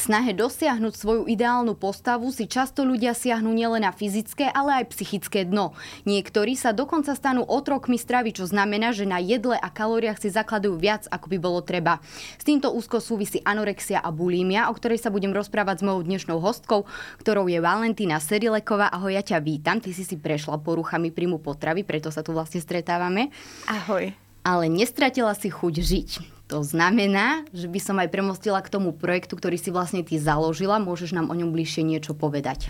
snahe dosiahnuť svoju ideálnu postavu si často ľudia siahnu nielen na fyzické, ale aj psychické dno. Niektorí sa dokonca stanú otrokmi stravy, čo znamená, že na jedle a kalóriách si zakladajú viac, ako by bolo treba. S týmto úzko súvisí anorexia a bulímia, o ktorej sa budem rozprávať s mojou dnešnou hostkou, ktorou je Valentína Serileková. Ahoj, ja ťa vítam. Ty si prešla poruchami príjmu potravy, preto sa tu vlastne stretávame. Ahoj. Ale nestratila si chuť žiť. To znamená, že by som aj premostila k tomu projektu, ktorý si vlastne ty založila. Môžeš nám o ňom bližšie niečo povedať?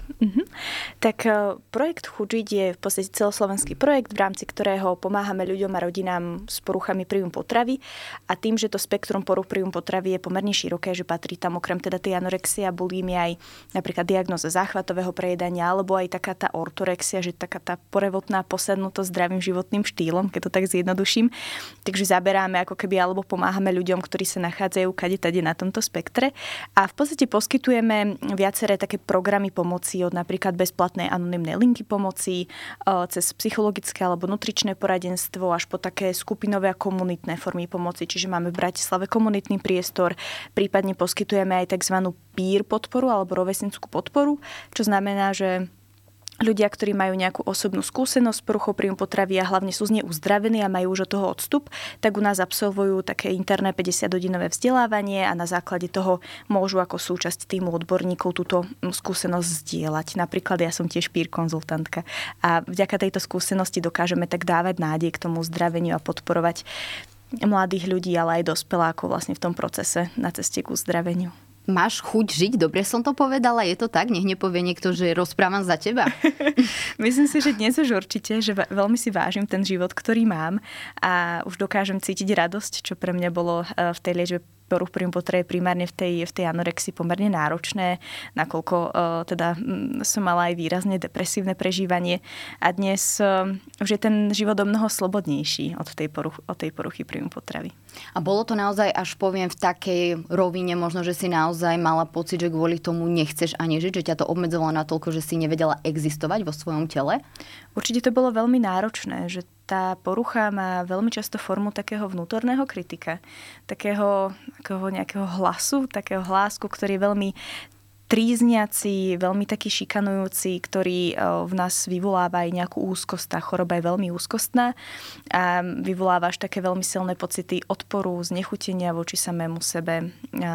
Tak projekt Chuť žiť je v podstate celoslovenský projekt, v rámci ktorého pomáhame ľuďom a rodinám s poruchami príjmu potravy. A tým, že to spektrum poruch príjmu potravy je pomerne široké, že patrí tam okrem teda tej anorexie a bulímia aj napríklad diagnóza záchvatového prejedania, alebo aj taká tá ortorexia, že taká tá porevotná posadnutosť zdravým životným štýlom, keď to tak zjednoduším. Takže zaberáme ako keby alebo pomáhame ľuďom, ktorí sa nachádzajú kade-tade na tomto spektre. A v podstate poskytujeme viaceré také programy pomoci od napríklad bezplatnej anonymnej linky pomoci, cez psychologické alebo nutričné poradenstvo až po také skupinové a komunitné formy pomoci. Čiže máme v Bratislave komunitný priestor, prípadne poskytujeme aj tzv. Peer podporu alebo rovesnickú podporu, čo znamená, že ľudia, ktorí majú nejakú osobnú skúsenosť s poruchou príjmu potravy a hlavne sú z nej uzdravení a majú už od toho odstup, tak u nás absolvujú také interné 50-hodinové vzdelávanie a na základe toho môžu ako súčasť týmu odborníkov túto skúsenosť zdieľať. Napríklad ja som tiež peer konzultantka a vďaka tejto skúsenosti dokážeme tak dávať nádej k tomu uzdraveniu a podporovať mladých ľudí, ale aj dospelákov vlastne v tom procese na ceste k uzdraveniu. Máš chuť žiť? Dobre som to povedala? Je to tak? Nech nepovie niekto, že rozprávam za teba. Myslím si, že dnes už určite, že veľmi si vážim ten život, ktorý mám a už dokážem cítiť radosť, čo pre mňa bolo v tej liečbe poruch príjmu potravy primárne v tej anorexii pomerne náročné, nakoľko teda som mala aj výrazne depresívne prežívanie a dnes už je ten život o mnoho slobodnejší od tej poruchy príjmu potravy. A bolo to naozaj, až poviem, v takej rovine, možno, že si naozaj mala pocit, že kvôli tomu nechceš ani žiť, že ťa to obmedzovalo natoľko, že si nevedela existovať vo svojom tele? Určite to bolo veľmi náročné, že tá porucha má veľmi často formu takého vnútorného kritika, takého nejakého hlasu, takého hlásku, ktorý je veľmi trízniaci, veľmi taký šikanujúci, ktorý v nás vyvoláva aj nejakú úzkosť. Tá choroba je veľmi úzkostná a vyvoláva až také veľmi silné pocity odporu, znechutenia voči samému sebe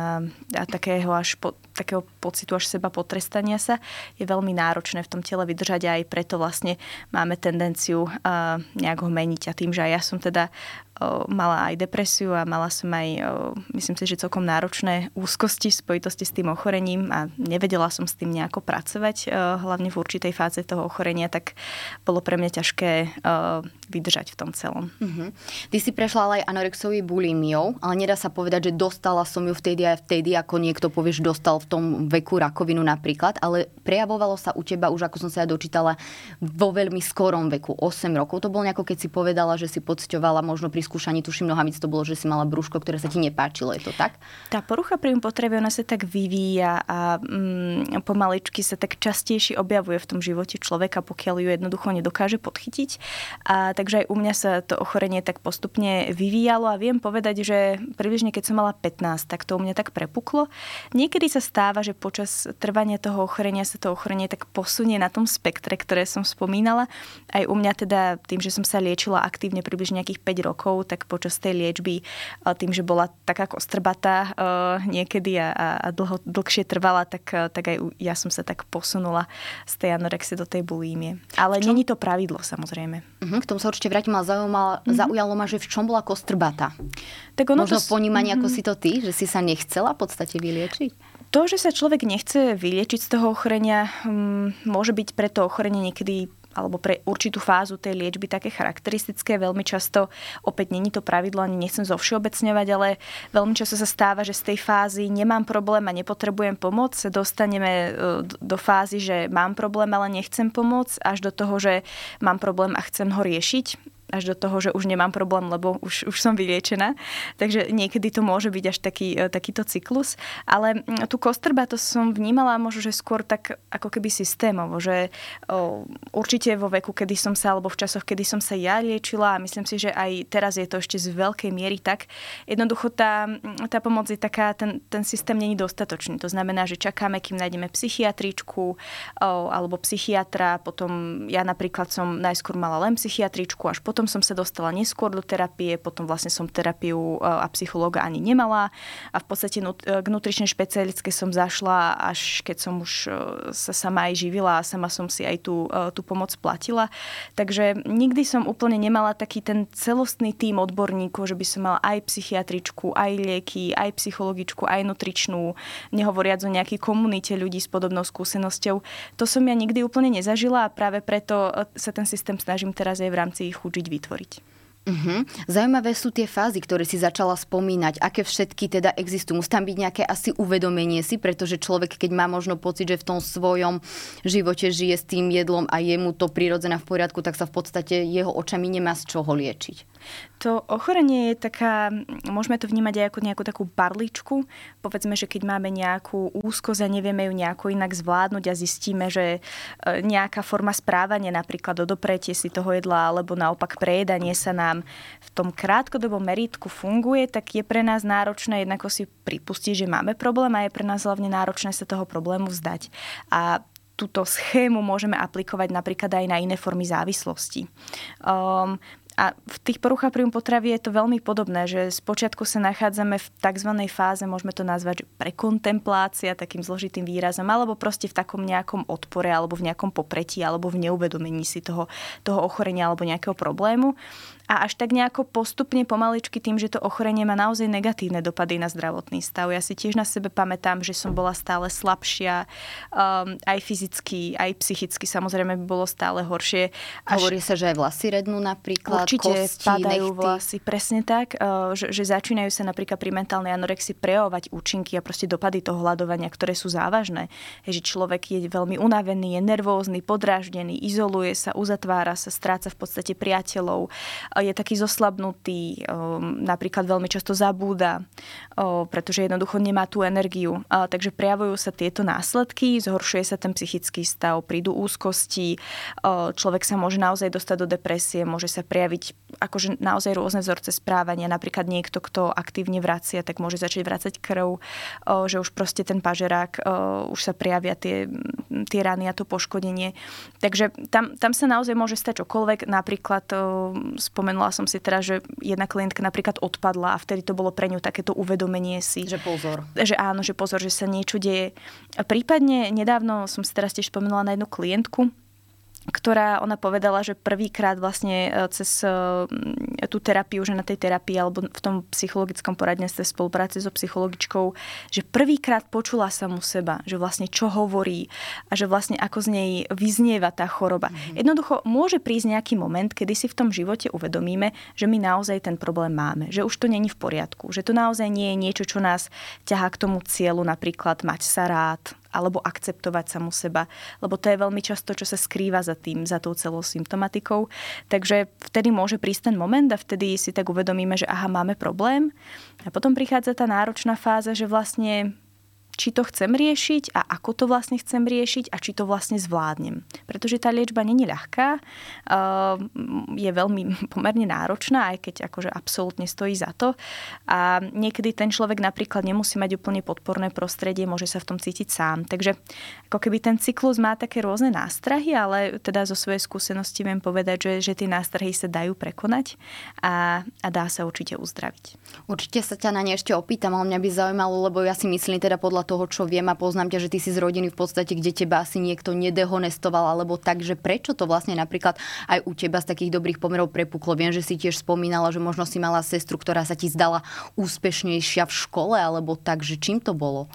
a takého pocitu až seba potrestania sa. Je veľmi náročné v tom tele vydržať a aj preto vlastne máme tendenciu nejak ho meniť. A tým, že aj ja som teda mala aj depresiu a mala som aj, myslím si, že celkom náročné úzkosti v spojitosti s tým ochorením a nevedela som s tým nejako pracovať, hlavne v určitej fáze toho ochorenia, tak bolo pre mňa ťažké vydržať v tom celom. Ty si prešla aj anorexiou i bulímiou, ale nedá sa povedať, že dostala som ju vtedy, ako niekto povieš, dostal v tom veku rakovinu napríklad, ale prejavovalo sa u teba už, ako som sa ja dočítala, vo veľmi skorom veku, 8 rokov. To bolo nejako, keď si povedala, že si pociťovala možno pri skúšaní, tuším, nohamic to bolo, že si mala brúško, ktoré sa ti nepáčilo. Je to tak? Tá porucha príjmu potravy, ona sa tak vyvíja a pomaličky sa tak častejšie objavuje v tom živote človeka, pokiaľ ju jednoducho nedokáže podchytiť. A takže aj u mňa sa to ochorenie tak postupne vyvíjalo a viem povedať, že približne keď som mala 15, tak to u mňa tak prepuklo. Niekedy sa stáva, že počas trvania toho ochorenia sa to ochorenie tak posunie na tom spektre, ktoré som spomínala. Aj u mňa teda tým, že som sa liečila aktívne približne nejakých 5 rokov, tak počas tej liečby tým, že bola taká kostrbatá niekedy a dlhšie trvala, tak aj ja som sa tak posunula z tej anorexie do tej bulímie. Ale není to pravidlo, samozrejme. K tomu sa určite vrátim, ale zaujalo ma, že v čom bola kostrbatá? Tak ono možno ponímanie, ako si to ty, že si sa nechcela v podstate vyliečiť? To, že sa človek nechce vyliečiť z toho ochorenia, môže byť pre to ochorenie niekedy alebo pre určitú fázu tej liečby také charakteristické. Veľmi často, opäť není to pravidlo, ani nechcem zovšeobecňovať, ale veľmi často sa stáva, že z tej fázy nemám problém a nepotrebujem pomoc, sa dostaneme do fázy, že mám problém, ale nechcem pomoc, až do toho, že mám problém a chcem ho riešiť. až do toho, že už nemám problém, lebo už som vyliečená. Takže niekedy to môže byť až takýto cyklus. Ale tú kostrba to som vnímala možno, že skôr tak ako keby systémovo, že určite vo veku, kedy som sa, alebo v časoch, kedy som sa ja liečila, a myslím si, že aj teraz je to ešte z veľkej miery tak, jednoducho tá pomoc je taká, ten systém nie je dostatočný. To znamená, že čakáme, kým nájdeme psychiatričku alebo psychiatra, potom ja napríklad som najskôr mala len psychiatričku, až potom som sa dostala neskôr do terapie, potom vlastne som terapiu a psychológa ani nemala a v podstate k nutričnej špecialistke som zašla, až keď som už sa sama aj živila a sama som si aj tú pomoc platila. Takže nikdy som úplne nemala taký ten celostný tím odborníkov, že by som mala aj psychiatričku, aj lieky, aj psychologičku, aj nutričnú, nehovoriac o nejakej komunite ľudí s podobnou skúsenosťou. To som ja nikdy úplne nezažila a práve preto sa ten systém snažím teraz aj v rámci Chuť žiť vytvoriť. Zaujímavé sú tie fázy, ktoré si začala spomínať. Aké všetky teda existujú? Musí tam byť nejaké asi uvedomenie si, pretože človek, keď má možno pocit, že v tom svojom živote žije s tým jedlom a je mu to prirodzené v poriadku, tak sa v podstate jeho očami nemá z čoho liečiť. To ochorenie je taká, môžeme to vnímať aj ako nejakú takú barličku. Povedzme, že keď máme nejakú úzkosť a nevieme ju nejako inak zvládnuť a zistíme, že nejaká forma správania, napríklad odopretie si toho jedla alebo naopak prejedanie sa nám v tom krátkodobom merítku funguje, tak je pre nás náročné jednako si pripustiť, že máme problém a je pre nás hlavne náročné sa toho problému vzdať. A túto schému môžeme aplikovať napríklad aj na iné formy závislosti. A v tých poruchách príjmu potravy je to veľmi podobné, že spočiatku sa nachádzame v tzv. Fáze, môžeme to nazvať, že prekontemplácia, takým zložitým výrazom, alebo proste v takom nejakom odpore, alebo v nejakom popretí, alebo v neuvedomení si toho ochorenia alebo nejakého problému. A až tak nejako postupne, pomaličky tým, že to ochorenie má naozaj negatívne dopady na zdravotný stav. Ja si tiež na sebe pamätám, že som bola stále slabšia, aj fyzicky, aj psychicky, samozrejme by bolo stále horšie. Hovorí sa, že aj vlasy rednú napríklad, určite kosti, padajú nechty. vlasy, presne tak, že začínajú sa napríklad pri mentálnej anorexii prejavovať účinky a proste dopady toho hladovania, ktoré sú závažné. Že človek je veľmi unavený, je nervózny, podráždený, izoluje sa, uzatvára sa, stráca v podstate priateľov, je taký zoslabnutý, napríklad veľmi často zabúda, pretože jednoducho nemá tú energiu. Takže prejavujú sa tieto následky, zhoršuje sa ten psychický stav, prídu úzkosti, človek sa môže naozaj dostať do depresie, môže sa prejaviť akože naozaj rôzne vzorce správania. Napríklad niekto, kto aktívne vracia, tak môže začať vracať krv, že už proste ten pažerák, už sa prejavia tie rany a to poškodenie. Takže tam sa naozaj môže stať čokoľvek. Napríklad spomenula som si teraz, že jedna klientka napríklad odpadla a vtedy to bolo pre ňu takéto uvedomenie si. Že pozor. Že áno, že pozor, že sa niečo deje. Prípadne nedávno som si teraz tiež spomenula na jednu klientku, ktorá ona povedala, že prvýkrát vlastne cez tú terapiu, že na tej terapii alebo v tom psychologickom poradenstve v spolupráci so psychologičkou, že prvýkrát počula samu seba, že vlastne čo hovorí a že vlastne ako z nej vyznieva tá choroba. Jednoducho môže prísť nejaký moment, kedy si v tom živote uvedomíme, že my naozaj ten problém máme, že už to není v poriadku, že to naozaj nie je niečo, čo nás ťahá k tomu cieľu, napríklad mať sa rád, alebo akceptovať samu seba, lebo to je veľmi často, čo sa skrýva za tou celou symptomatikou. Takže vtedy môže prísť ten moment a vtedy si tak uvedomíme, že aha, máme problém. A potom prichádza tá náročná fáza, že vlastne či to chcem riešiť a ako to vlastne chcem riešiť a či to vlastne zvládnem. Pretože tá liečba nie je ľahká, je veľmi pomerne náročná, aj keď akože absolútne stojí za to. A niekedy ten človek napríklad nemusí mať úplne podporné prostredie, môže sa v tom cítiť sám. Takže ako keby ten cyklus má také rôzne nástrahy, ale teda zo svojej skúsenosti viem povedať, že tie nástrahy sa dajú prekonať a dá sa určite uzdraviť. Určite sa ťa na ne ešte opýtam, ale mňa by zaujímalo, lebo ja si myslím teda podľa toho, čo viem a poznám ťa, že ty si z rodiny v podstate, kde teba asi niekto nedehonestoval, alebo tak, že prečo to vlastne napríklad aj u teba z takých dobrých pomerov prepuklo. Viem, že si tiež spomínala, že možno si mala sestru, ktorá sa ti zdala úspešnejšia v škole, alebo tak, že čím to bolo?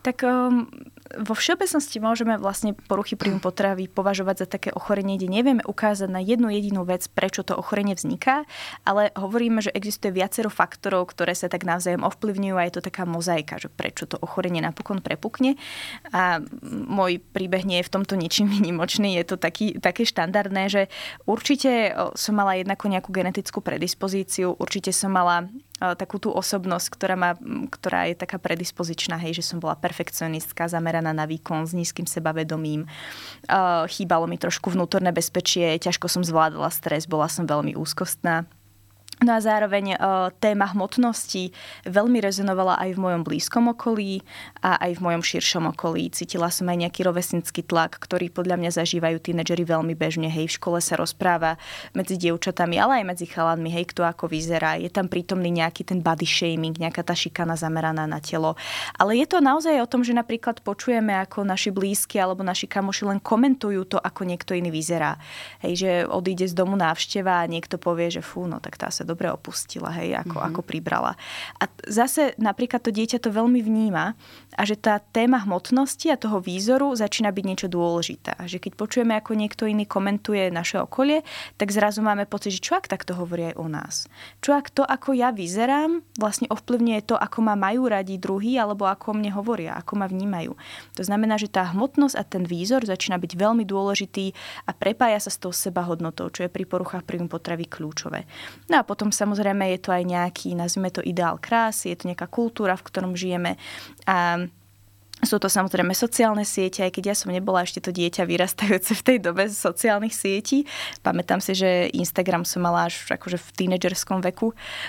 Tak vo všeobecnosti môžeme vlastne poruchy príjmu potravy považovať za také ochorenie, kde nevieme ukázať na jednu jedinú vec, prečo to ochorenie vzniká, ale hovoríme, že existuje viacero faktorov, ktoré sa tak navzájom ovplyvňujú a je to taká mozaika, že prečo to ochorenie napokon prepukne. A môj príbeh nie je v tomto ničím výnimočný, je to také štandardné, že určite som mala jednako nejakú genetickú predispozíciu, určite som mala takú tú osobnosť, ktorá je taká predispozičná, hej, že som bola perfekcionistka, zameraná na výkon, s nízkym sebavedomím. Chýbalo mi trošku vnútorné bezpečie, ťažko som zvládala stres, bola som veľmi úzkostná. No a zároveň téma hmotnosti veľmi rezonovala aj v mojom blízkom okolí a aj v mojom širšom okolí. Cítila som aj nejaký rovesnický tlak, ktorý podľa mňa zažívajú tínedžeri veľmi bežne. Hej, v škole sa rozpráva medzi dievčatami, ale aj medzi chalanmi, hej, kto ako vyzerá. Je tam prítomný nejaký ten body shaming, nejaká tá šikana zameraná na telo. Ale je to naozaj o tom, že napríklad počujeme, ako naši blízki alebo naši kamoši len komentujú to, ako niekto iný vyzerá. Hej, že odíde z domu návšteva a niekto povie, že fú, no tak tá sa dobre opustila, hej, ako pribrala. A zase napríklad to dieťa to veľmi vníma a že tá téma hmotnosti a toho výzoru začína byť niečo dôležité. A že keď počujeme, ako niekto iný komentuje naše okolie, tak zrazu máme pocit, že čo ak takto hovorí aj o nás. Čo ak to, ako ja vyzerám, vlastne ovplyvňuje to, ako ma majú radi druhí, alebo ako o mne hovoria, ako ma vnímajú. To znamená, že tá hmotnosť a ten výzor začína byť veľmi dôležitý a prepája sa s tou sebahodnotou, čo je pri poruchách príjmu potravy kľúčové. No a potom samozrejme je to aj nejaký, nazvime to ideál krásy, je to nejaká kultúra, v ktorom žijeme a sú to samozrejme sociálne siete, aj keď ja som nebola ešte to dieťa vyrastajúce v tej dobe z sociálnych sietí. Pamätám si, že Instagram som mala až akože v tínedžerskom veku.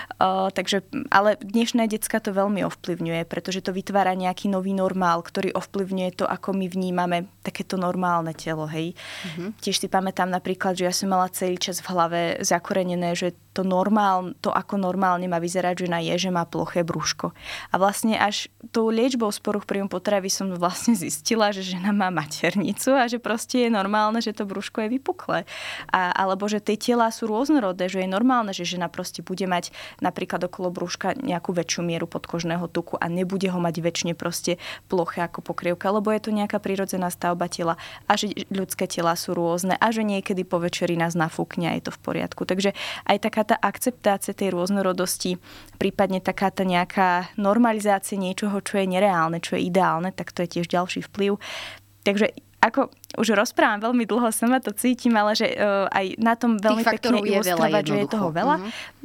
Ale dnešné decka to veľmi ovplyvňuje, pretože to vytvára nejaký nový normál, ktorý ovplyvňuje to, ako my vnímame takéto normálne telo. Hej. Tiež si pamätám napríklad, že ja som mala celý čas v hlave zakorenené, že to ako normálne má vyzerať žena je, že má ploché brúško. A vlastne až tou liečbou z poruch príjmu potravy som vlastne zistila, že žena má maternicu a že proste je normálne, že to brúško je vypuklé. Alebo že tie telá sú rôznorodé, že je normálne, že žena proste bude mať napríklad okolo brúška nejakú väčšiu mieru podkožného tuku a nebude ho mať väčšine proste ploché ako pokrievka, lebo je to nejaká prirodzená stavba tela a že ľudské telá sú rôzne a že niekedy po večeri nás nafúkne a je to v poriadku. Takže aj taká tá akceptácia tej rôznorodosti, prípadne taká tá nejaká normalizácia niečoho, čo je nereálne, čo je ideálne, tak to je tiež ďalší vplyv. Takže ako už rozprávam veľmi dlho, sama to cítim, ale že aj na tom veľmi pekne ilustrovať, že je toho veľa.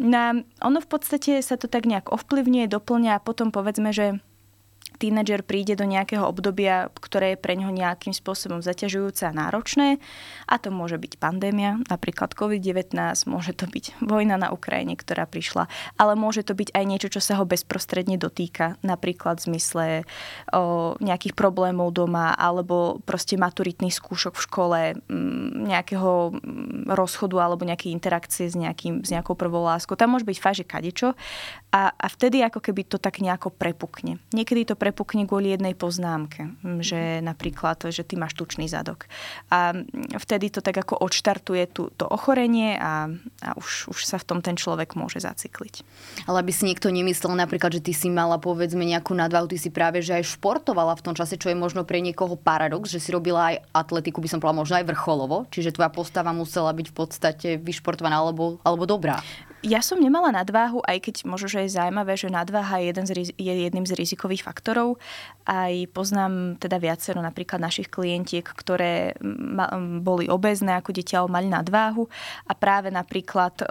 Ono v podstate sa to tak nejak ovplyvňuje, doplňa a potom povedzme, že tínedžer príde do nejakého obdobia, ktoré je pre ňoho nejakým spôsobom zaťažujúce a náročné. A to môže byť pandémia, napríklad COVID-19, môže to byť vojna na Ukrajine, ktorá prišla, ale môže to byť aj niečo, čo sa ho bezprostredne dotýka, napríklad v zmysle nejakých problémov doma, alebo proste maturitných skúšok v škole, nejakého rozchodu alebo nejakej interakcie s nejakou prvou láskou. Tam môže byť fakt, že kadečo. A vtedy ako keby to tak nejako prepukne. Niekedy to prepukne kvôli jednej poznámke, že napríklad, že ty máš tučný zadok. A vtedy to tak ako odštartuje to ochorenie a už sa v tom ten človek môže zacykliť. Ale aby si niekto nemyslel napríklad, že ty si mala povedzme nejakú nadváhu, ty si práve že aj športovala v tom čase, čo je možno pre niekoho paradox, že si robila aj atletiku, by som povedala možno aj vrcholovo, čiže tvoja postava musela byť v podstate vyšportovaná alebo dobrá. Ja som nemala nadváhu, aj keď možno, že je zaujímavé, že nadváha je jedným z rizikových faktorov. Aj poznám teda viacero napríklad našich klientiek, ktoré boli obézne ako dieťa, mali nadváhu a práve napríklad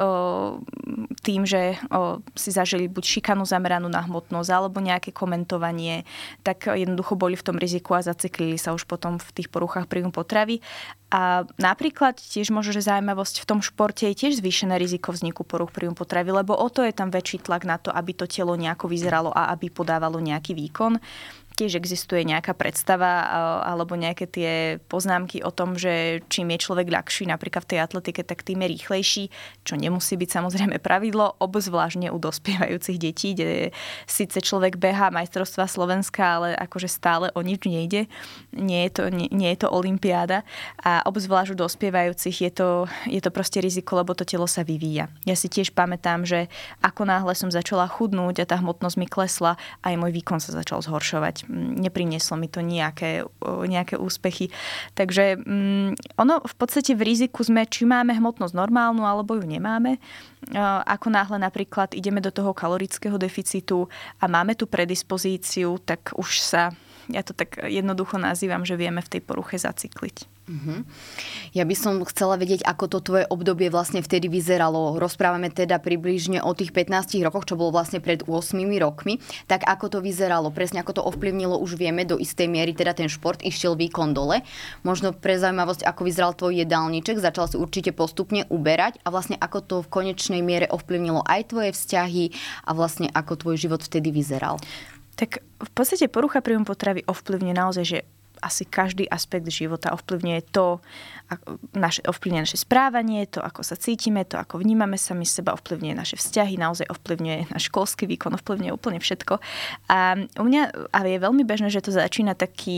tým, že si zažili buď šikanu zameranú na hmotnosť alebo nejaké komentovanie, tak jednoducho boli v tom riziku a zaciklili sa už potom v tých poruchách príjmu potravy. A napríklad tiež možno, že zaujímavosť v tom športe je tiež zvýšené riziko vzniku poruch príjmu potravy, lebo o to je tam väčší tlak na to, aby to telo nejako vyzeralo a aby podávalo nejaký výkon. Tiež existuje nejaká predstava alebo nejaké tie poznámky o tom, že čím je človek ľahší napríklad v tej atletike, tak tým je rýchlejší, čo nemusí byť samozrejme pravidlo, obzvlášť u dospievajúcich detí, kde síce človek behá majstrovstvá Slovenska, ale akože stále o nič nejde. Nie je to olympiáda a obzvlášť u dospievajúcich je to proste riziko, lebo to telo sa vyvíja. Ja si tiež pamätám, že ako náhle som začala chudnúť a tá hmotnosť mi klesla, aj môj výkon sa začal zhoršovať. neprinieslo mi to nejaké úspechy. Takže ono v podstate v riziku sme, či máme hmotnosť normálnu, alebo ju nemáme. Ako náhle napríklad ideme do toho kalorického deficitu a máme tú predispozíciu, tak už sa, ja to tak jednoducho nazývam, že vieme v tej poruche zacykliť. Ja by som chcela vedieť, ako to tvoje obdobie vlastne vtedy vyzeralo. Rozprávame teda približne o tých 15 rokoch, čo bolo vlastne pred 8 rokmi. Tak ako to vyzeralo? Presne ako to ovplyvnilo, už vieme do istej miery, teda ten šport išiel výkon dole. Možno pre zaujímavosť, ako vyzeral tvoj jedálniček, začal si určite postupne uberať a vlastne ako to v konečnej miere ovplyvnilo aj tvoje vzťahy a vlastne ako tvoj život vtedy vyzeral. Tak v podstate porucha príjmu potravy ovplyvňuje naozaj, že asi každý aspekt života. Ovplyvňuje naše správanie, to, ako sa cítime, to, ako vnímame sami seba, ovplyvňuje naše vzťahy, naozaj ovplyvňuje náš školský výkon, ovplyvňuje úplne všetko. A u mňa je veľmi bežné, že to začína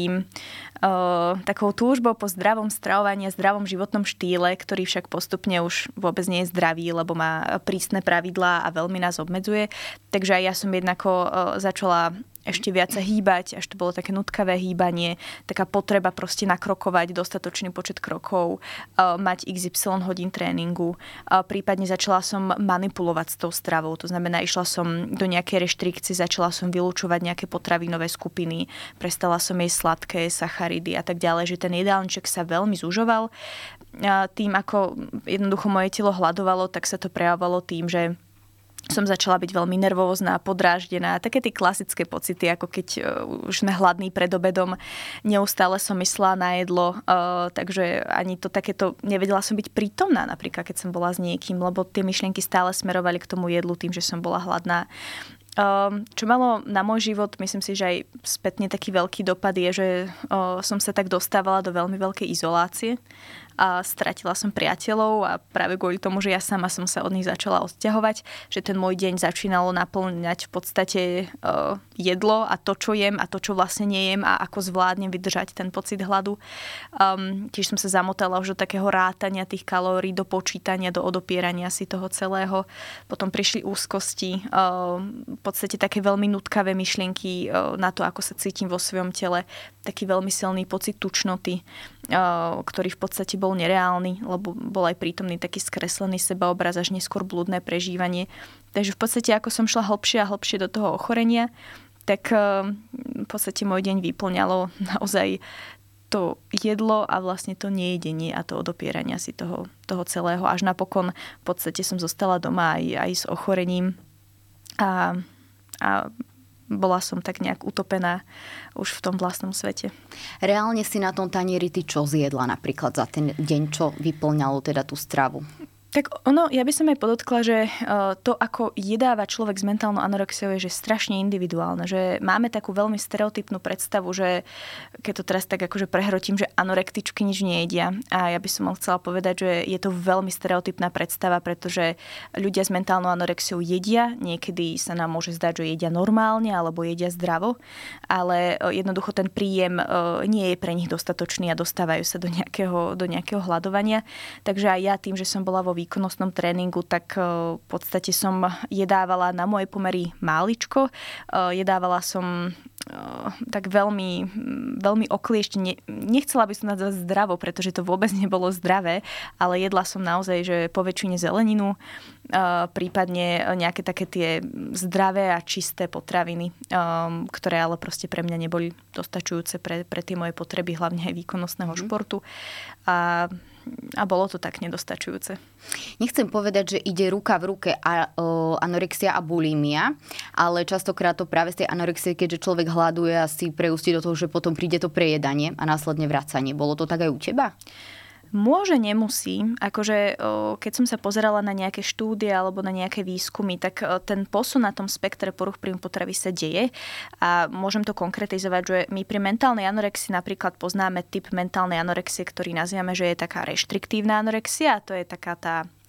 takou túžbou po zdravom stravovaní a zdravom životnom štýle, ktorý však postupne už vôbec nie je zdravý, lebo má prísne pravidlá a veľmi nás obmedzuje. Takže aj ja som jednako začala ešte viac sa hýbať, až to bolo také nutkavé hýbanie, taká potreba proste nakrokovať dostatočný počet krokov, mať XY hodín tréningu. Prípadne začala som manipulovať s tou stravou, to znamená, išla som do nejakej reštrikcie, začala som vylúčovať nejaké potravinové skupiny, prestala som jesť sladké, sacharidy a tak ďalej, že ten jedálniček sa veľmi zužoval. Tým, ako jednoducho moje telo hladovalo, tak sa to prejavovalo tým, že som začala byť veľmi nervózna, podráždená. Také tie klasické pocity, ako keď už sme hladní pred obedom. Neustále som myslela na jedlo, takže ani to takéto, nevedela som byť prítomná, napríklad keď som bola s niekým, lebo tie myšlienky stále smerovali k tomu jedlu tým, že som bola hladná. Čo malo na môj život, myslím si, že aj spätne taký veľký dopad je, že som sa tak dostávala do veľmi veľkej izolácie a stratila som priateľov a práve kvôli tomu, že ja sama som sa od nich začala odťahovať, že ten môj deň začínalo naplňať v podstate jedlo a to, čo jem a to, čo vlastne nejem a ako zvládnem vydržať ten pocit hladu. Tiež som sa zamotala už do takého rátania tých kalórií, do počítania, do odopierania si toho celého. Potom prišli úzkosti, v podstate také veľmi nutkavé myšlienky na to, ako sa cítim vo svojom tele, taký veľmi silný pocit tučnoty, ktorý v podstate bol nereálny, lebo bol aj prítomný taký skreslený sebaobraz, až neskôr blúdne prežívanie. Takže v podstate, ako som šla hlbšie a hlbšie do toho ochorenia, tak v podstate môj deň vyplňalo naozaj to jedlo a vlastne to nejedenie a to odopierania si toho celého. Až napokon v podstate som zostala doma aj s ochorením a bola som tak nejak utopená už v tom vlastnom svete. Reálne si na tom tanieri ty čo zjedla napríklad za ten deň, čo vyplňalo teda tú stravu? Tak ja by som aj podotkla, že to, ako jedáva človek s mentálnou anorexiou, je že strašne individuálne. Že máme takú veľmi stereotypnú predstavu, že keď to teraz tak akože prehrotím, že anorektičky nič nejedia. A ja by som chcela povedať, že je to veľmi stereotypná predstava, pretože ľudia s mentálnou anorexiou jedia. Niekedy sa nám môže zdať, že jedia normálne alebo jedia zdravo. Ale jednoducho ten príjem nie je pre nich dostatočný a dostávajú sa do nejakého hladovania. Takže aj ja tým, že som bola vo výkonnostnom tréningu, tak v podstate som jedávala na moje pomery máličko. Jedávala som tak veľmi, veľmi okliešť. Nechcela by som nazvať zdravo, pretože to vôbec nebolo zdravé, ale jedla som naozaj, že po väčšine zeleninu, prípadne nejaké také tie zdravé a čisté potraviny, ktoré ale proste pre mňa neboli dostačujúce pre tie moje potreby, hlavne aj výkonnostného športu. A bolo to tak nedostačujúce. Nechcem povedať, že ide ruka v ruke anorexia a bulímia, ale častokrát to práve z tej anorexie, keďže človek hladuje a si preústi do toho, že potom príde to prejedanie a následne vracanie. Bolo to tak aj u teba? Môže, nemusí. Akože keď som sa pozerala na nejaké štúdie alebo na nejaké výskumy, tak ten posun na tom spektre poruch príjmu potravy sa deje a môžem to konkretizovať, že my pri mentálnej anorexii napríklad poznáme typ mentálnej anorexie, ktorý nazývame, že je taká reštriktívna anorexia, a to je taká tá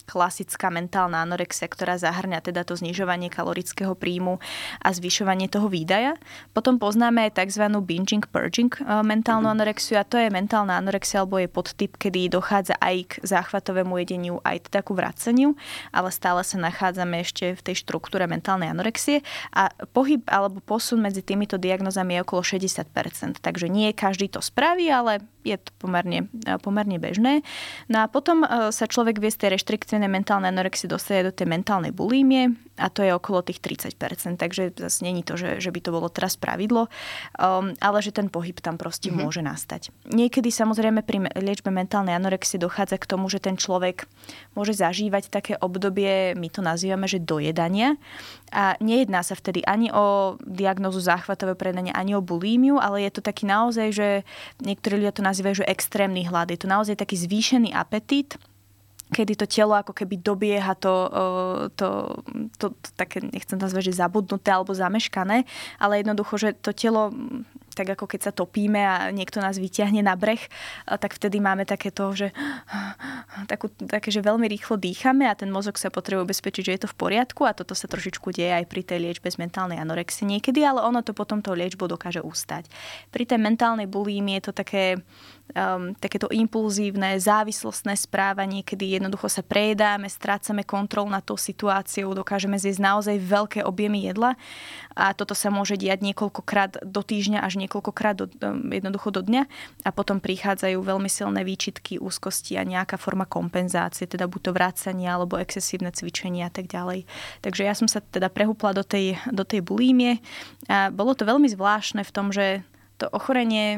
klasická mentálna anorexia, ktorá zahŕňa teda to znižovanie kalorického príjmu a zvyšovanie toho výdaja. Potom poznáme aj tzv. Binging purging mentálnu anorexiu a to je mentálna anorexia alebo je podtyp, kedy dochádza aj k záchvatovému jedeniu, aj teda ku vracaniu, ale stále sa nachádzame ešte v tej štruktúre mentálnej anorexie a pohyb alebo posun medzi týmito diagnózami je okolo 60%. Takže nie každý to spraví, ale je to pomerne bežné. No a potom sa človek vie z tej reštriktívnej mentálnej anorexie dostane do tej mentálnej bulímie a to je okolo tých 30%. Takže zase není to, že by to bolo teraz pravidlo, ale že ten pohyb tam proste môže nastať. Niekedy samozrejme pri liečbe mentálnej anorexie dochádza k tomu, že ten človek môže zažívať také obdobie, my to nazývame, že dojedania. A nejedná sa vtedy ani o diagnózu záchvatové predanie, ani o bulímiu, ale je to taký naozaj, že niektorí ľudia to nazývajú, že extrémny hlad. Je to naozaj taký zvýšený apetít, kedy to telo ako keby dobieha to také, nechcem to nazvať, že zabudnuté alebo zameškané, ale jednoducho, že to telo, tak ako keď sa topíme a niekto nás vyťahne na breh, tak vtedy máme takéto, že také, že veľmi rýchlo dýchame a ten mozog sa potrebuje ubezpečiť, že je to v poriadku a toto sa trošičku deje aj pri tej liečbe z mentálnej anorexie niekedy, ale ono to potom tou liečbou dokáže ustať. Pri tej mentálnej bulímii je to takéto impulzívne, závislostné správanie, kedy jednoducho sa prejedáme, strácame kontrolu nad tou situáciou, dokážeme zjesť naozaj veľké objemy jedla a toto sa môže diať niekoľkokrát do týždňa až niekoľkokrát jednoducho do dňa a potom prichádzajú veľmi silné výčitky, úzkosti a nejaká forma kompenzácie, teda buď to vracanie alebo excesívne cvičenie a tak ďalej. Takže ja som sa teda prehúpla do tej bulímie a bolo to veľmi zvláštne v tom, že to ochorenie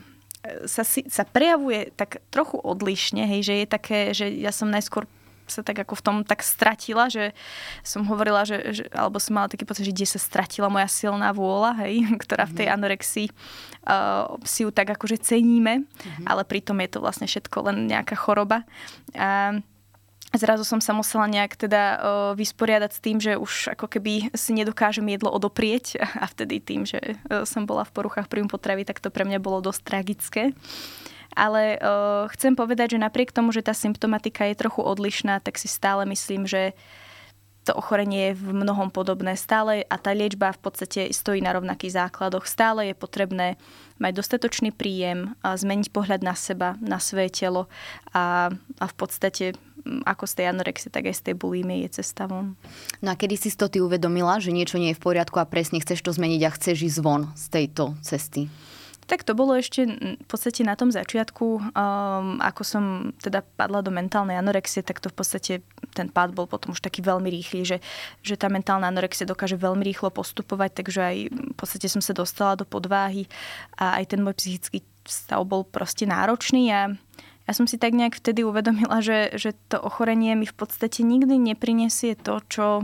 sa prejavuje tak trochu odlišne, hej, že je také, že ja som najskôr sa tak ako v tom tak stratila, že som hovorila, alebo som mala taký pocit, že kde sa stratila moja silná vôľa, hej, ktorá v tej anorexii si ju tak akože ceníme, ale pritom je to vlastne všetko len nejaká choroba. A zrazu som sa musela nejak teda vysporiadať s tým, že už ako keby si nedokážem jedlo odoprieť a vtedy tým, že som bola v poruchách príjmu potravy, tak to pre mňa bolo dosť tragické. Ale chcem povedať, že napriek tomu, že tá symptomatika je trochu odlišná, tak si stále myslím, že to ochorenie je v mnohom podobné stále a tá liečba v podstate stojí na rovnakých základoch. Stále je potrebné mať dostatočný príjem, zmeniť pohľad na seba, na svoje telo a v podstate ako z tej anorexie, tak aj z tej bulímie je cesta von. No a kedy si to ty uvedomila, že niečo nie je v poriadku a presne chceš to zmeniť a chceš ísť von z tejto cesty? Tak to bolo ešte v podstate na tom začiatku, ako som teda padla do mentálnej anorexie, tak to v podstate ten pád bol potom už taký veľmi rýchly, že tá mentálna anorexia dokáže veľmi rýchlo postupovať, takže aj v podstate som sa dostala do podváhy a aj ten môj psychický stav bol proste náročný a ja som si tak nejak vtedy uvedomila, že to ochorenie mi v podstate nikdy neprinesie to,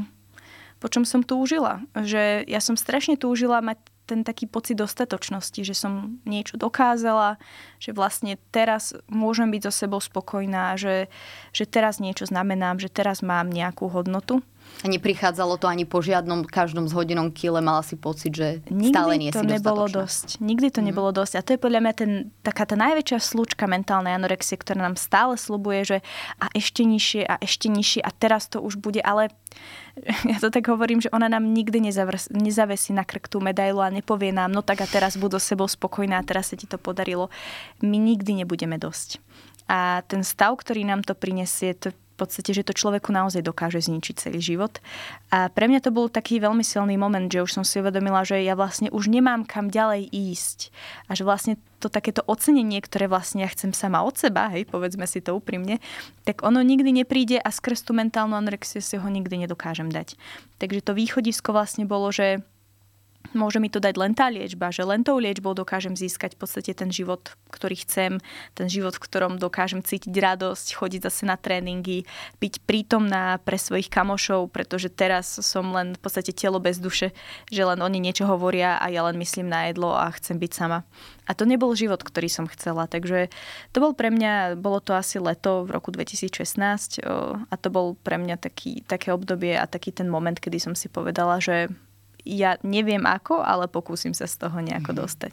po čom som túžila. Že ja som strašne túžila mať ten taký pocit dostatočnosti, že som niečo dokázala, že vlastne teraz môžem byť so sebou spokojná, že teraz niečo znamenám, že teraz mám nejakú hodnotu. A neprichádzalo to ani po žiadnom každom zhodinom kile, mala si pocit, že stále nie si dostatočná. Nikdy to nebolo dosť. A to je podľa mňa taká tá najväčšia slučka mentálnej anorexie, ktorá nám stále sľubuje, že a ešte nižšie a teraz to už bude, ale ja to tak hovorím, že ona nám nikdy nezavesí na krk tú medailu a nepovie nám, no tak a teraz buď so sebou spokojná a teraz sa ti to podarilo. My nikdy nebudeme dosť. A ten stav, ktorý nám to prinesie, to v podstate, že to človeku naozaj dokáže zničiť celý život. A pre mňa to bol taký veľmi silný moment, že už som si uvedomila, že ja vlastne už nemám kam ďalej ísť. A že vlastne to takéto ocenenie, ktoré vlastne ja chcem sama od seba, hej, povedzme si to úprimne, tak ono nikdy nepríde a skrz tú mentálnu anorexie si ho nikdy nedokážem dať. Takže to východisko vlastne bolo, že môže mi to dať len tá liečba, že len tou liečbou dokážem získať v podstate ten život, ktorý chcem, ten život, v ktorom dokážem cítiť radosť, chodiť zase na tréningy, byť prítomná pre svojich kamošov, pretože teraz som len v podstate telo bez duše, že len oni niečo hovoria a ja len myslím na jedlo a chcem byť sama. A to nebol život, ktorý som chcela, takže to bol pre mňa, bolo to asi leto v roku 2016 a to bol pre mňa také obdobie a taký ten moment, kedy som si povedala, že ja neviem ako, ale pokúsim sa z toho nejako dostať.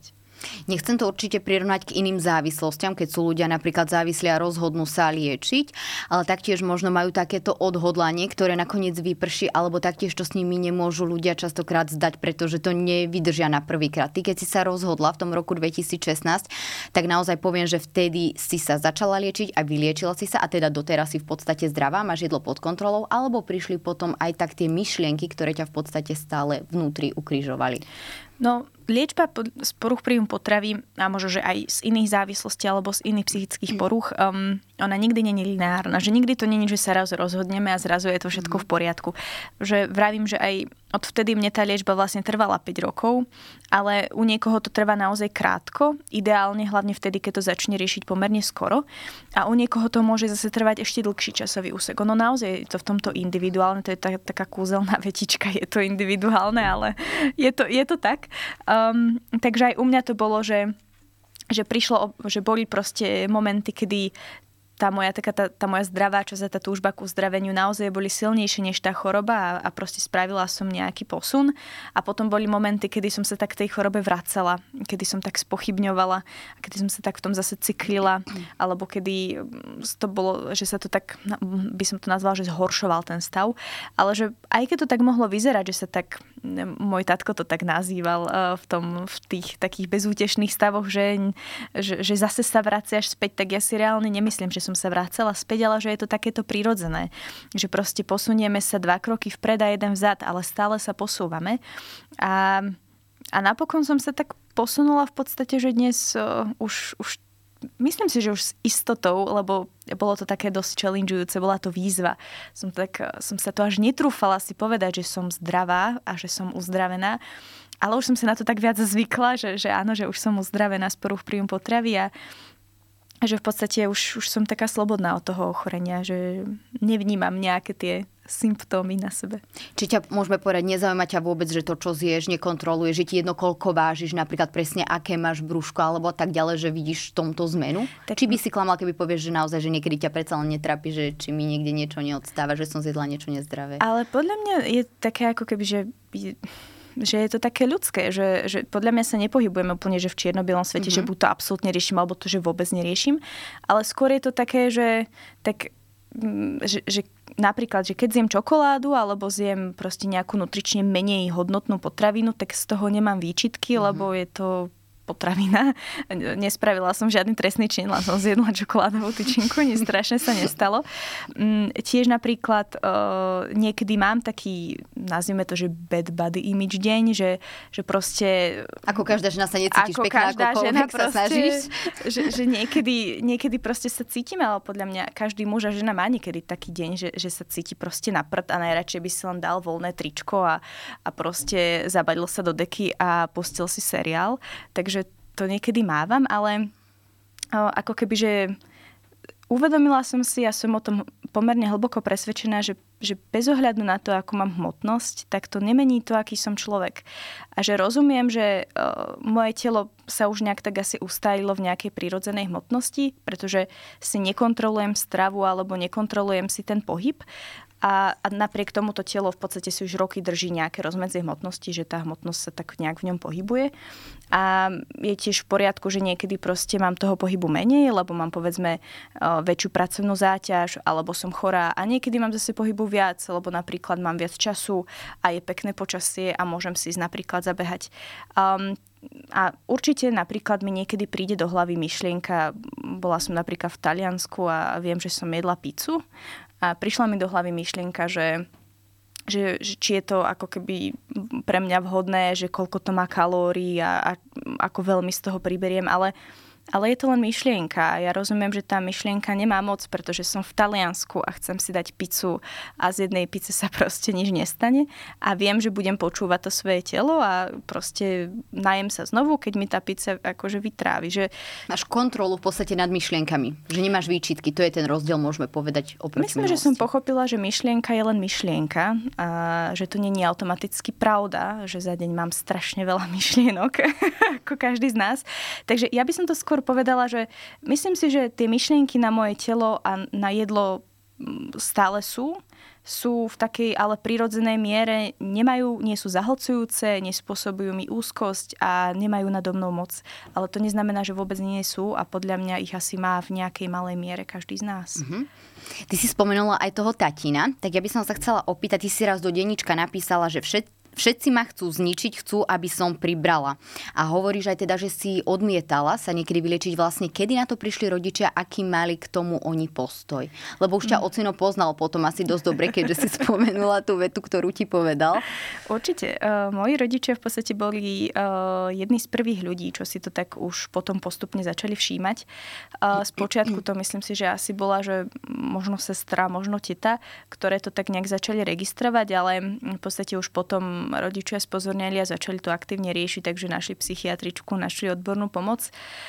Nechcem to určite prirovnať k iným závislostiam, keď sú ľudia napríklad závislí a rozhodnú sa liečiť, ale taktiež možno majú takéto odhodlanie, ktoré nakoniec vyprší, alebo taktiež to s nimi nemôžu ľudia častokrát zdať, pretože to nevydržia na prvýkrát. Ty, keď si sa rozhodla v tom roku 2016, tak naozaj poviem, že vtedy si sa začala liečiť a vyliečila si sa a teda doteraz si v podstate zdravá, máš jedlo pod kontrolou, alebo prišli potom aj tak tie myšlienky, ktoré ťa v podstate stále vnútri ukrižovali? No, liečba z poruch príjmu potravy a možno, že aj z iných závislostí alebo z iných psychických poruch, ona nikdy nie je lineárna. Že nikdy to nie je, že sa raz rozhodneme a zrazu je to všetko v poriadku. Že vravím, že aj odvtedy mne tá liečba vlastne trvala 5 rokov, ale u niekoho to trvá naozaj krátko, ideálne hlavne vtedy, keď to začne riešiť pomerne skoro, a u niekoho to môže zase trvať ešte dlhší časový úsek. Ono naozaj je to v tomto individuálne, to je taká kúzelná vetička, je to individuálne, ale je to tak. Takže aj u mňa to bolo, že prišlo, že boli proste momenty, kedy tá moja zdravá časť a tá túžba k uzdraveniu naozaj boli silnejšie než tá choroba a proste spravila som nejaký posun. A potom boli momenty, kedy som sa tak tej chorobe vracala, kedy som tak spochybňovala, kedy som sa tak v tom zase cyklila, alebo kedy to bolo, že sa to tak, by som to nazvala, že zhoršoval ten stav. Ale že aj keď to tak mohlo vyzerať, že sa tak, môj tatko to tak nazýval v tých takých bezútešných stavoch, že zase sa vraciaš späť, tak ja si reálne nemyslím, že som sa vracala späť, ale že je to takéto prirodzené. Že proste posunieme sa 2 kroky vpred a 1 vzad, ale stále sa posúvame. A napokon som sa tak posunula v podstate, že dnes už myslím si, že už s istotou, lebo bolo to také dosť challengeujúce, bola to výzva. Som sa to až netrúfala si povedať, že som zdravá a že som uzdravená, ale už som sa na to tak viac zvykla, že áno, že už som uzdravená z poruch príjmu potravy a že v podstate už som taká slobodná od toho ochorenia, že nevnímam nejaké tie symptómy na sebe. Či ťa môžeme povedať, nezaujíma ťa vôbec, že to, čo zješ, nekontroluješ, že ti jedno, koľko vážiš, napríklad presne aké máš brúško alebo tak ďalej, že vidíš v tomto zmenu? Tak... Či by si klamal, keby povieš, že naozaj, že niekedy ťa predsa len netrápi, že či mi niekde niečo neodstáva, že som zjedla niečo nezdravé? Ale podľa mňa je také ako keby, že je to také ľudské, že podľa mňa sa nepohybujeme úplne, že v čierno-bielom svete, že buď to absolútne riešim, alebo to, že vôbec neriešim. Ale skôr je to také, že napríklad, že keď zjem čokoládu alebo zjem proste nejakú nutrične menej hodnotnú potravinu, tak z toho nemám výčitky, lebo je to potravina. Nespravila som žiadny trestný čin, len som zjedla čokoládovú tyčinku, nič strašne sa nestalo. Tiež napríklad niekedy mám taký, nazvime to, že bad body image deň, že proste... Ako každá žena sa necítiš pekná, akokoľvek sa snažíš. Že niekedy proste sa cítime, ale podľa mňa každý muž a žena má niekedy taký deň, že sa cíti proste na prd a najradšej by si len dal voľné tričko a proste zabadil sa do deky a pustil si seriál. Takže to niekedy mávam, ale ako keby, že uvedomila som si a som o tom pomerne hlboko presvedčená, že bez ohľadu na to, ako mám hmotnosť, tak to nemení to, aký som človek. A že rozumiem, že moje telo sa už nejak tak asi ustájilo v nejakej prírodzenej hmotnosti, pretože si nekontrolujem stravu alebo nekontrolujem si ten pohyb. A napriek tomu to telo v podstate si už roky drží nejaké rozmedzie hmotnosti, že tá hmotnosť sa tak nejak v ňom pohybuje. A je tiež v poriadku, že niekedy proste mám toho pohybu menej, lebo mám povedzme väčšiu pracovnú záťaž, alebo som chorá a niekedy mám zase pohybu viac, lebo napríklad mám viac času a je pekné počasie a môžem si ísť napríklad zabehať. A určite napríklad mi niekedy príde do hlavy myšlienka, bola som napríklad v Taliansku a viem, že som jedla pizzu a prišla mi do hlavy myšlienka, že či je to ako keby pre mňa vhodné, že koľko to má kalórií a ako veľmi z toho priberiem, ale je to len myšlienka. Ja rozumiem, že tá myšlienka nemá moc, pretože som v Taliansku a chcem si dať pizzu a z jednej pizze sa proste nič nestane. A viem, že budem počúvať to svoje telo a proste najem sa znovu, keď mi tá pizza akože vytrávi. Že... Máš kontrolu v podstate nad myšlienkami. Že nemáš výčitky. To je ten rozdiel, môžeme povedať oproti Myslím, minulosti. Že som pochopila, že myšlienka je len myšlienka a že to nie je automaticky pravda, že za deň mám strašne veľa myšlienok, ako každý z nás. Takže ja by som to skôr povedala, že myslím si, že tie myšlienky na moje telo a na jedlo stále sú, sú v takej ale prirodzenej miere, nie sú zahlcujúce, nespôsobujú mi úzkosť a nemajú nado mnou moc. Ale to neznamená, že vôbec nie sú a podľa mňa ich asi má v nejakej malej miere každý z nás. Ty si spomenula aj toho tatína, tak ja by som sa chcela opýtať, ty si raz do denníčka napísala, že všetci ma chcú zničiť, chcú, aby som pribrala. A hovoríš aj teda, že si odmietala sa niekedy vyliečiť. Vlastne kedy na to prišli rodičia, aký mali k tomu oni postoj? Lebo už ťa ocino poznal potom asi dosť dobre, keďže si spomenula tú vetu, ktorú ti povedal. Určite. Moji rodičia v podstate boli jedni z prvých ľudí, čo si to tak už potom postupne začali všímať. Spočiatku to myslím si, že asi bola, že možno sestra, možno teta, ktoré to tak nejak začali registrovať, ale v podstate už potom rodičia spozornili a začali to aktívne riešiť, takže našli psychiatričku, našli odbornú pomoc.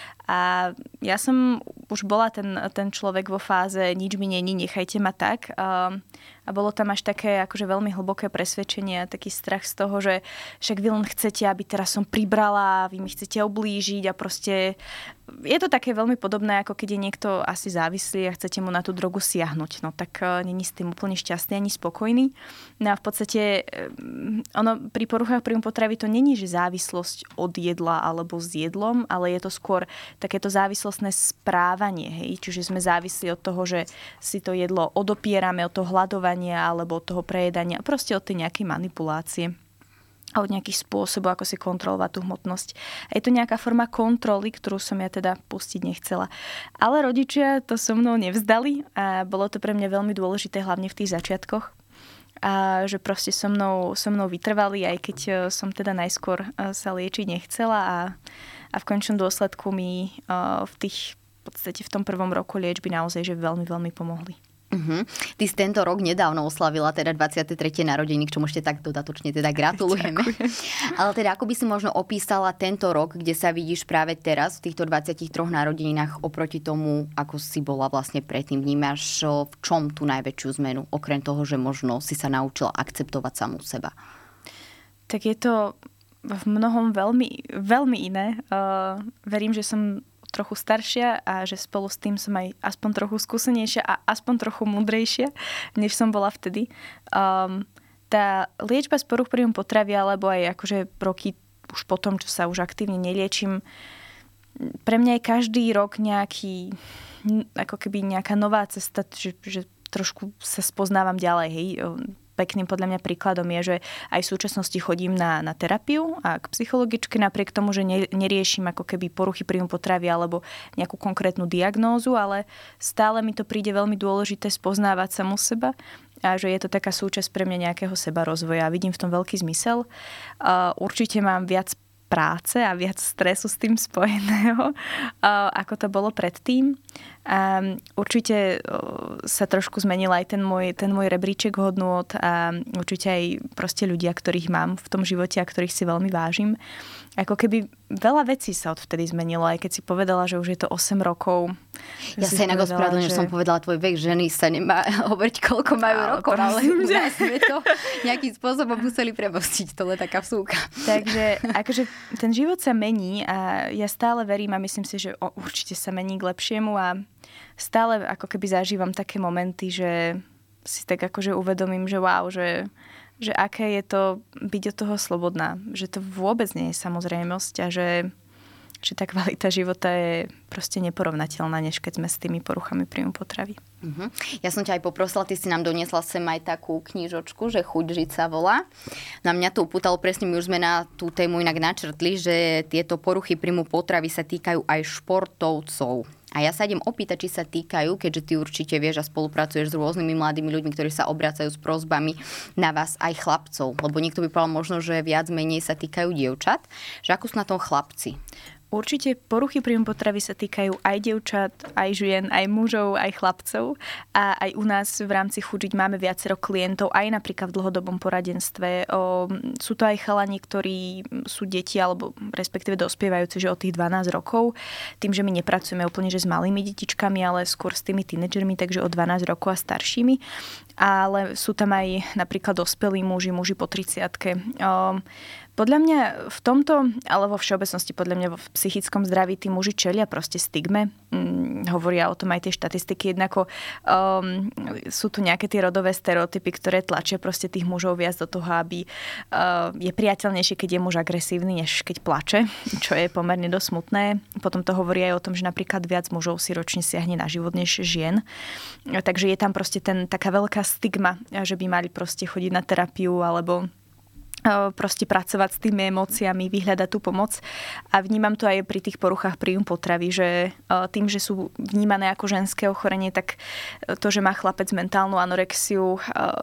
A ja som už bola ten človek vo fáze nič mi není, nechajte ma tak. A bolo tam až také akože veľmi hlboké presvedčenie a taký strach z toho, že však vy len chcete, aby teraz som pribrala, vy mi chcete ublížiť a proste je to také veľmi podobné, ako keď je niekto asi závislý a chcete mu na tú drogu siahnuť. No tak není s tým úplne šťastný ani spokojný. No a v podstate ono pri poruchách príjmu potravy to není, že závislosť od jedla alebo s jedlom, ale je to skôr takéto závislostné správanie. Hej? Čiže sme závislí od toho, že si to jedlo odopierame, od toho hladovania alebo od toho prejedania, proste od tej nejakej manipulácie a od nejakých spôsobov, ako si kontrolovať tú hmotnosť. A je to nejaká forma kontroly, ktorú som ja teda pustiť nechcela. Ale rodičia to so mnou nevzdali a bolo to pre mňa veľmi dôležité, hlavne v tých začiatkoch. A že proste so mnou vytrvali, aj keď som teda najskôr sa liečiť nechcela a v končnom dôsledku mi v podstate v tom prvom roku liečby naozaj že veľmi, veľmi pomohli. Ty si tento rok nedávno oslavila teda 23. narodeniny, k čomu ešte tak dodatočne teda gratulujeme. Ale teda ako by si možno opísala tento rok, kde sa vidíš práve teraz v týchto 23 narodeninách oproti tomu, ako si bola vlastne predtým? Vnímaš v čom tú najväčšiu zmenu? Okrem toho, že možno si sa naučila akceptovať samú seba. Tak je to v mnohom veľmi, veľmi iné. Verím, že som trochu staršia a že spolu s tým som aj aspoň trochu skúsenejšia a aspoň trochu múdrejšia, než som bola vtedy. Tá liečba z poruch príjmu potravy, alebo aj akože roky už potom, čo sa už aktívne neliečím, pre mňa je každý rok nejaký, ako keby nejaká nová cesta, že trošku sa spoznávam ďalej, hej. Pekným podľa mňa príkladom je, že aj v súčasnosti chodím na terapiu a k psychologičke napriek tomu, že neriešim ako keby poruchy príjmu potravy alebo nejakú konkrétnu diagnózu, ale stále mi to príde veľmi dôležité spoznávať samu seba a že je to taká súčasť pre mňa nejakého sebarozvoja. Vidím v tom veľký zmysel. Určite mám viac práce a viac stresu s tým spojeného, ako to bolo predtým. Určite sa trošku zmenil aj ten môj rebríček hodnôt a určite aj proste ľudia, ktorých mám v tom živote a ktorých si veľmi vážim. Ako keby veľa vecí sa odvtedy zmenilo, aj keď si povedala, že už je to 8 rokov. Ja sa inak ospravedlňujem, že som povedala tvoj vek, ženy sa nemá hovoriť, koľko majú rokov, ale nás sme to nejakým spôsobom museli premostiť, to je taká vsúka. Takže akože ten život sa mení a ja stále verím a myslím si, že určite sa mení k lepšiemu a stále ako keby zažívam také momenty, že si tak akože uvedomím, že wow, že aké je to byť od toho slobodná. Že to vôbec nie je samozrejmosť a že tá kvalita života je proste neporovnateľná, než keď sme s tými poruchami príjmu potravy. Ja som ťa aj poprosila, ty si nám doniesla sem aj takú knižočku, že Chuť žiť sa volá. Na mňa to upútalo presne, my už sme na tú tému inak načrtli, že tieto poruchy príjmu potravy sa týkajú aj športovcov. A ja sa idem opýtať, či sa týkajú, keďže ty určite vieš a spolupracuješ s rôznymi mladými ľuďmi, ktorí sa obracajú s prosbami na vás aj chlapcov. Lebo niekto by povedal možno, že viac menej sa týkajú dievčat. Že ako sú na tom chlapci? Určite poruchy príjmu potravy sa týkajú aj dievčat, aj žien, aj mužov, aj chlapcov. A aj u nás v rámci Chuť máme viacero klientov, aj napríklad v dlhodobom poradenstve. Sú to aj chalani, ktorí sú deti, alebo respektíve dospievajúci, že od tých 12 rokov. Tým, že my nepracujeme úplne že s malými detičkami, ale skôr s tými tínedžermi, takže od 12 rokov a staršími. Ale sú tam aj napríklad dospelí muži po 30-ke. Podľa mňa v tomto, ale vo všeobecnosti podľa mňa v psychickom zdraví tí muži čelia proste stigme. Hovoria o tom aj tie štatistiky. Jednako sú tu nejaké tie rodové stereotypy, ktoré tlačia proste tých mužov viac do toho, aby je priateľnejšie, keď je muž agresívny, než keď plače, čo je pomerne dosť smutné. Potom to hovorí aj o tom, že napríklad viac mužov si ročne siahne na život než žien. Takže je tam proste taká veľká stigma, že by mali proste chodiť na terapiu alebo proste pracovať s tými emóciami, vyhľadať tú pomoc. A vnímam to aj pri tých poruchách príjmu potravy, že tým, že sú vnímané ako ženské ochorenie, tak to, že má chlapec mentálnu anorexiu,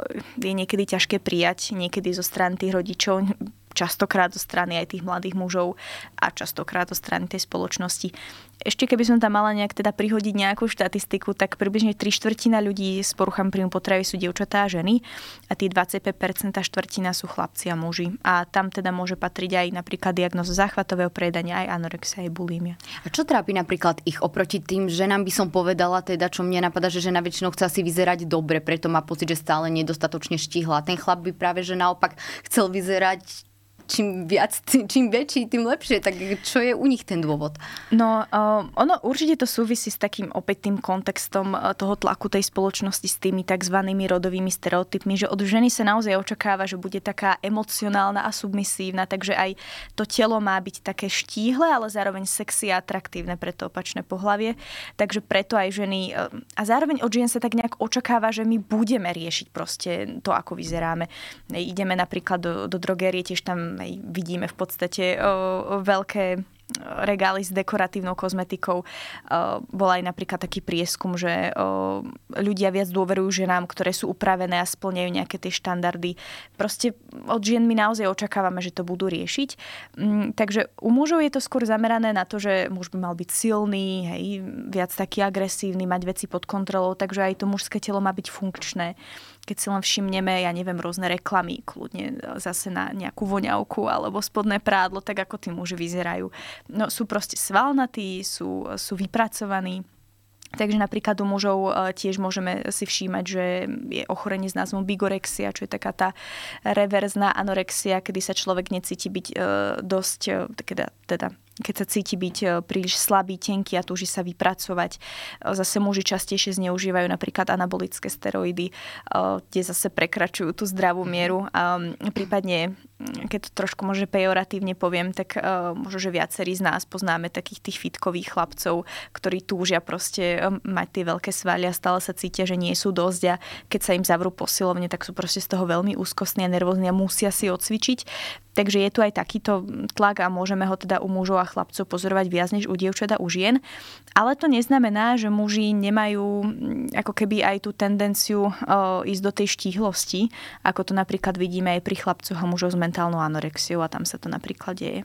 je niekedy ťažké prijať, niekedy zo strany tých rodičov, častokrát zo strany aj tých mladých mužov a častokrát zo strany tej spoločnosti. Ešte keby som tam mala nejak teda prihodiť nejakú štatistiku, tak približne 3/4 ľudí s poruchami príjmu potravy sú dievčatá a ženy a tí 25% štvrtina sú chlapci a muži. A tam teda môže patriť aj napríklad diagnóza záchvatového prejedania, aj anorexia, aj bulímia. A čo trápi napríklad ich oproti tým ženám, by som povedala, teda čo mne napadá, že žena väčšinou chce si vyzerať dobre, preto má pocit, že stále nedostatočne štíhla. Ten chlap by práve že naopak chcel vyzerať čím väčší, tým lepšie. Tak čo je u nich ten dôvod? No, ono určite to súvisí s takým opäť tým kontextom toho tlaku tej spoločnosti s tými takzvanými rodovými stereotypmi, že od ženy sa naozaj očakáva, že bude taká emocionálna a submisívna, takže aj to telo má byť také štíhle, ale zároveň sexy a atraktívne pre to opačné pohlavie. Takže preto aj ženy a zároveň od žien sa tak nejak očakáva, že my budeme riešiť proste to, ako vyzeráme. Ideme napríklad do drogérie, tiež tam vidíme v podstate veľké regály s dekoratívnou kozmetikou. Bol aj napríklad taký prieskum, že ľudia viac dôverujú ženám, ktoré sú upravené a splňajú nejaké tie štandardy. Proste od žien my naozaj očakávame, že to budú riešiť. Takže u mužov je to skôr zamerané na to, že muž by mal byť silný, hej, viac taký agresívny, mať veci pod kontrolou, takže aj to mužské telo má byť funkčné. Keď si len všimneme, ja neviem, rôzne reklamy, kľudne zase na nejakú voňavku alebo spodné prádlo, tak ako tí muži vyzerajú. No, sú proste svalnatí, sú vypracovaní. Takže napríklad u mužov tiež môžeme si všímať, že je ochorenie s názvom bigorexia, čo je taká tá reverzná anorexia, kedy sa človek necíti byť dosť, teda keď sa cíti byť príliš slabý, tenký a túži sa vypracovať. Zase muži častejšie zneužívajú napríklad anabolické steroidy, kde zase prekračujú tú zdravú mieru. Prípadne, keď to trošku možno pejoratívne poviem, tak možno, že viacerí z nás poznáme takých tých fitkových chlapcov, ktorí túžia proste mať tie veľké svaly a stále sa cítia, že nie sú dosť a keď sa im zavrú posilovne, tak sú proste z toho veľmi úzkostní a nervózni a musia si odcvičiť. Takže je tu aj takýto tlak a môžeme ho teda u mužov a chlapcov pozorovať viac než u dievčat a u žien. Ale to neznamená, že muži nemajú ako keby aj tú tendenciu ísť do tej štíhlosti, ako to napríklad vidíme aj pri chlapcoch a mužov s mentálnou anorexiou a tam sa to napríklad deje.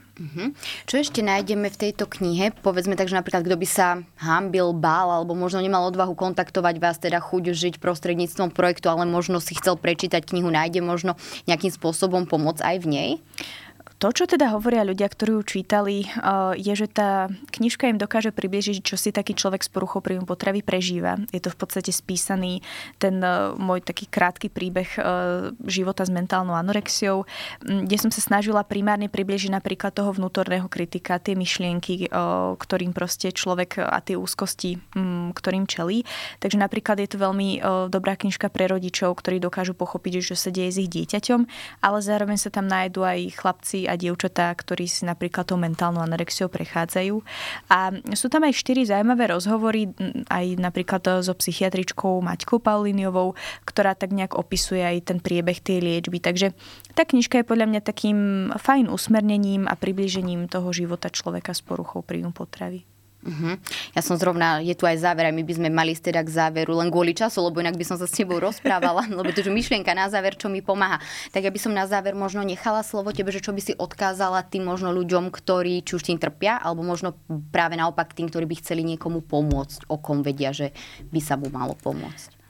Čo ešte nájdeme v tejto knihe? Povedzme tak, že napríklad kto by sa hanbil, bál alebo možno nemal odvahu kontaktovať vás, teda chuť žiť prostredníctvom projektu, ale možno si chcel prečítať knihu, nájde možno nejakým spôsobom pomoc aj v nej? To, čo teda hovoria ľudia, ktorí ju čítali, je, že tá knižka im dokáže priblížiť, čo si taký človek s poruchou príjmu potravy prežíva. Je to v podstate spísaný ten môj taký krátky príbeh života s mentálnou anorexiou, kde som sa snažila primárne priblížiť napríklad toho vnútorného kritika, tie myšlienky, ktorým proste človek a tie úzkosti, ktorým čelí. Takže napríklad je to veľmi dobrá knižka pre rodičov, ktorí dokážu pochopiť, čo sa deje s ich dieťaťom, ale zároveň sa tam nájdú aj chlapci a dievčatá, ktorí si napríklad tou mentálnou anorexiou prechádzajú. A sú tam aj 4 zaujímavé rozhovory, aj napríklad so psychiatričkou Maťkou Paulíniovou, ktorá tak nejak opisuje aj ten priebeh tej liečby. Takže tá knižka je podľa mňa takým fajn usmernením a priblížením toho života človeka s poruchou príjmu potravy. Ja som zrovna, je tu aj záver, aj my by sme mali ísť teda k záveru len kvôli času, lebo inak by som sa s tebou rozprávala, lebo to je myšlienka na záver, čo mi pomáha. Tak ja by som na záver možno nechala slovo tebe, že čo by si odkázala tým možno ľuďom, ktorí či už tým trpia, alebo možno práve naopak tým, ktorí by chceli niekomu pomôcť, o kom vedia, že by sa mu malo pomôcť.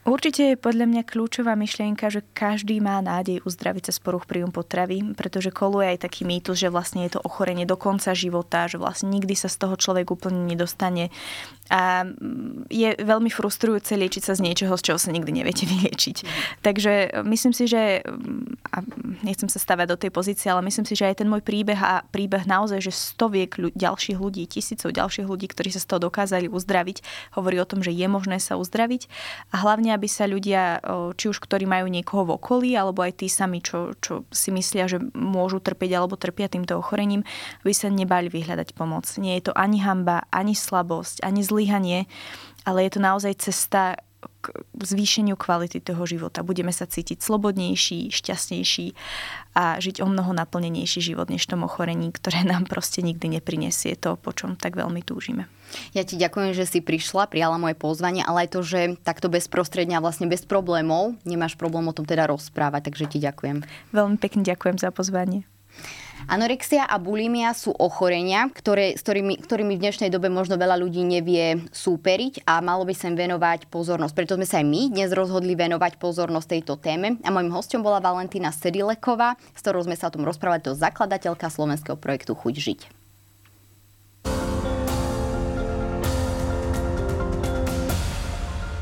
Určite je podľa mňa kľúčová myšlienka, že každý má nádej uzdraviť sa z porúch príjmu potravy, pretože koluje aj taký mýtus, že vlastne je to ochorenie do konca života, že vlastne nikdy sa z toho človek úplne nedostane. A je veľmi frustrujúce liečiť sa z niečoho, z čoho sa nikdy neviete vyliečiť. Takže myslím si, že, a nechcem sa stavať do tej pozície, ale myslím si, že aj ten môj príbeh a príbeh naozaj, že stoviek ďalších ľudí, tisícov ďalších ľudí, ktorí sa z toho dokázali uzdraviť, hovorí o tom, že je možné sa uzdraviť a hlavne, aby sa ľudia, či už ktorí majú niekoho v okolí, alebo aj tí sami, čo si myslia, že môžu trpieť alebo trpia týmto ochorením, aby sa nebali vyhľadať pomoc. Nie je to ani hanba, ani slabosť, ani zlyhanie, ale je to naozaj cesta k zvýšeniu kvality toho života. Budeme sa cítiť slobodnejší, šťastnejší a žiť o mnoho naplnenejší život než tom ochorení, ktoré nám proste nikdy neprinesie to, po čom tak veľmi túžime. Ja ti ďakujem, že si prišla, prijala moje pozvanie, ale aj to, že takto bezprostredne a vlastne bez problémov nemáš problém o tom teda rozprávať, takže ti ďakujem. Veľmi pekne ďakujem za pozvanie. Anorexia a bulimia sú ochorenia, s ktorými v dnešnej dobe možno veľa ľudí nevie súperiť a malo by sa im venovať pozornosť. Preto sme sa aj my dnes rozhodli venovať pozornosť tejto téme. A mojím hosťom bola Valentína Sedileková, s ktorou sme sa o tom rozprávali, to zakladateľka slovenského projektu Chuť žiť.